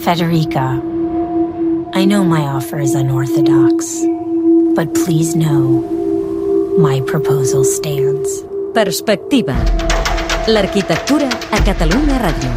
Federica, I know my offer is unorthodox, but please know my proposal stands. Perspectiva. L'arquitectura a Catalunya Ràdio.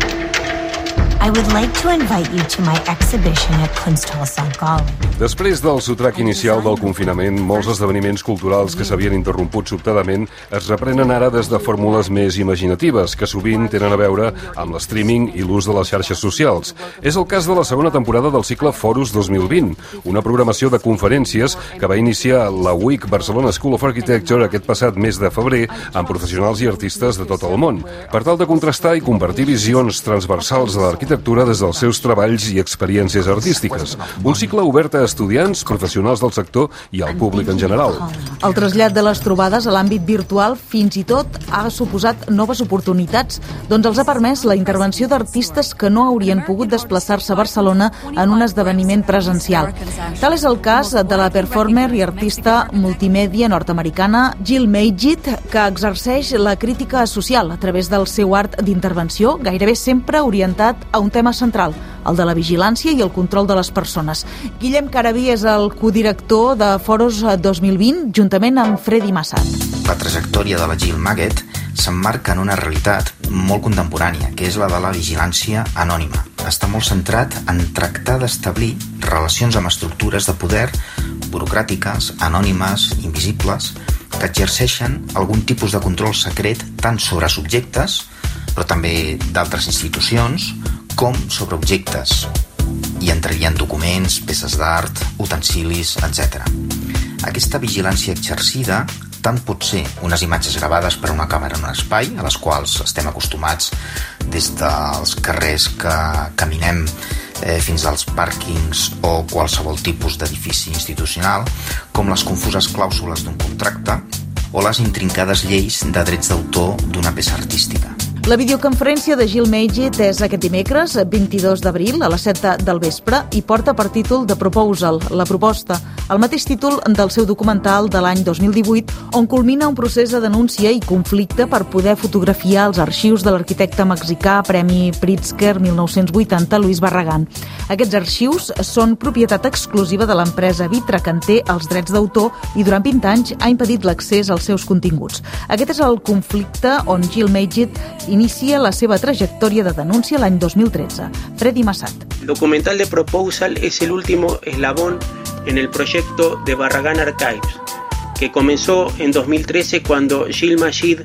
I would like to invite you to my exhibition at Kunsthal Sant Gallen. Després del sotrac inicial del confinament, molts esdeveniments culturals que s'havien interromput sobtadament es reprenen ara des de fórmules més imaginatives, que sovint tenen a veure amb l'streaming i l'ús de les xarxes socials. És el cas de la segona temporada del cicle Forus 2020, una programació de conferències que va iniciar la WIC Barcelona School of Architecture aquest passat mes de febrer amb professionals i artistes de tot el món, per tal de contrastar i compartir visions transversals de l'arquitectura des dels seus treballs i experiències artístiques. Un cicle obert a estudiants, professionals del sector i al públic en general. El trasllat de les trobades a l'àmbit virtual fins i tot ha suposat noves oportunitats, doncs els ha permès la intervenció d'artistes que no haurien pogut desplaçar-se a Barcelona en un esdeveniment presencial. Tal és el cas de la performer i artista multimèdia nord-americana Jill Magid, que exerceix la crítica social a través del seu art d'intervenció, gairebé sempre orientat a un tema central, el de la vigilància i el control de les persones. Guillem Caraví és el codirector de Forus 2020, juntament amb Freddy Massat. La trajectòria de la Jill Magid s'emmarca en una realitat molt contemporània, que és la de la vigilància anònima. Està molt centrat en tractar d'establir relacions amb estructures de poder burocràtiques, anònimes, invisibles, que exerceixen algun tipus de control secret tant sobre subjectes, però també d'altres institucions, com sobre objectes. Hi entrarien documents, peces d'art, utensilis, etc. Aquesta vigilància exercida tant pot ser unes imatges gravades per una càmera en un espai, a les quals estem acostumats des dels carrers que caminem fins als pàrquings o qualsevol tipus d'edifici institucional, com les confuses clàusules d'un contracte o les intrincades lleis de drets d'autor d'una peça artística. La videoconferència de Jill Magid és aquest dimecres, 22 d'abril, a les 7 del vespre, i porta per títol The Proposal, la proposta, el mateix títol del seu documental de l'any 2018, on culmina un procés de denúncia i conflicte per poder fotografiar els arxius de l'arquitecte mexicà Premi Pritzker 1980, Luis Barragán. Aquests arxius són propietat exclusiva de l'empresa Vitra, que en té els drets d'autor i durant 20 anys ha impedit l'accés als seus continguts. Aquest és el conflicte on Jill Magid inicia la seva trayectoria de denuncia l'any 2013. Freddy Massat. El documental de Proposal es el último eslabón en el proyecto de Barragán Archives, que comenzó en 2013 cuando Jill Magid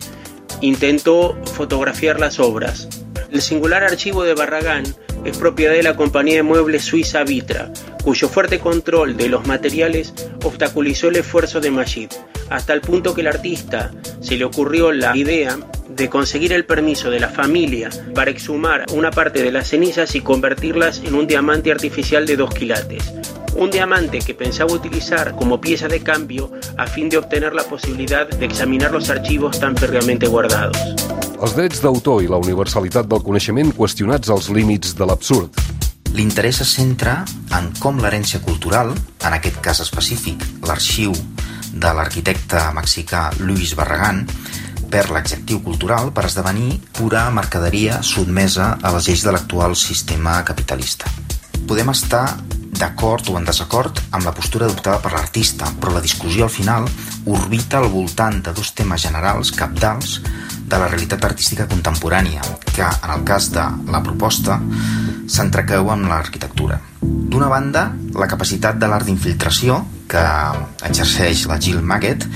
intentó fotografiar las obras. El singular archivo de Barragán es propiedad de la compañía de muebles suiza Vitra, cuyo fuerte control de los materiales obstaculizó el esfuerzo de Magid, hasta el punto que el artista se le ocurrió la idea de conseguir el permiso de la familia para exhumar una parte de las cenizas y convertirlas en un diamante artificial de 2 quilates. Un diamante que pensaba utilizar como pieza de cambio a fin de obtener la posibilidad de examinar los archivos tan férreamente guardados. Els drets d'autor i la universalitat del coneixement qüestionats als límits de l'absurd. L'interès es centra en com l'herència cultural, en aquest cas específic, l'arxiu de l'arquitecte mexicà Luis Barragán, perd l'adjectiu cultural per esdevenir pura mercaderia sotmesa a les lleis de l'actual sistema capitalista. Podem estar d'acord o en desacord amb la postura adoptada per l'artista, però la discussió al final orbita al voltant de 2 temes generals cabdals de la realitat artística contemporània, que, en el cas de la proposta, s'entrecreu amb l'arquitectura. D'una banda, la capacitat de l'art d'infiltració, que exerceix la Jill Magid,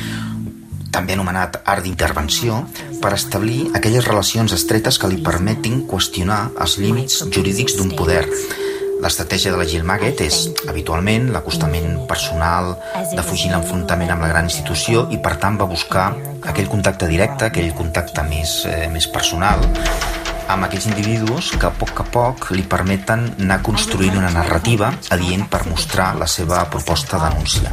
també anomenat art d'intervenció, per establir aquelles relacions estretes que li permetin qüestionar els límits jurídics d'un poder. L'estratègia de la Jill Magid és, habitualment, l'acostament personal, de fugir l'enfrontament amb la gran institució i, per tant, va buscar aquell contacte directe, aquell contacte més personal, amb aquells individus que a poc li permeten anar construint una narrativa adient per mostrar la seva proposta de denúncia.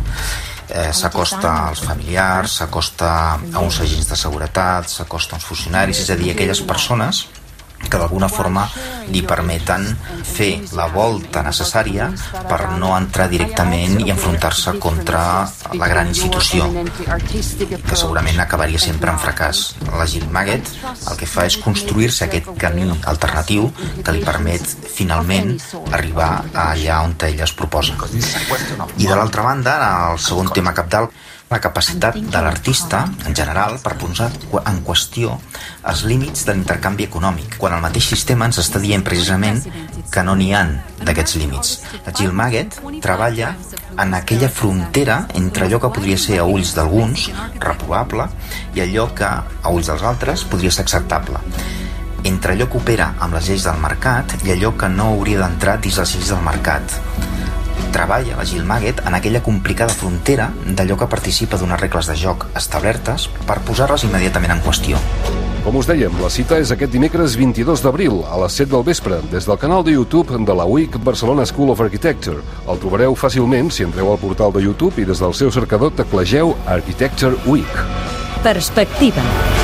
S'acosta als familiars, s'acosta a uns agents de seguretat, s'acosta a uns funcionaris, és a dir, aquelles persones que d'alguna forma li permeten fer la volta necessària per no entrar directament i enfrontar-se contra la gran institució, que segurament acabaria sempre en fracàs. La Jill Maggett el que fa és construir-se aquest camí alternatiu que li permet finalment arribar allà on ella es proposa. I de l'altra banda, el segon tema cabdal, la capacitat de l'artista, en general, per posar en qüestió els límits de l'intercanvi econòmic, quan el mateix sistema ens està dient precisament que no n'hi ha d'aquests límits. La Jill Maggett treballa en aquella frontera entre allò que podria ser a ulls d'alguns reprovable i allò que a ulls dels altres podria ser acceptable, entre allò que opera amb les lleis del mercat i allò que no hauria d'entrar dins les lleis del mercat. Treballa la Jill Maggett en aquella complicada frontera d'allò que participa d'unes regles de joc establertes per posar-les immediatament en qüestió. Com us dèiem, la cita és aquest dimecres 22 d'abril a les 7 del vespre des del canal de YouTube de la UIC Barcelona School of Architecture. El trobareu fàcilment si entreu al portal de YouTube i des del seu cercador teclegeu Architecture UIC. Perspectiva.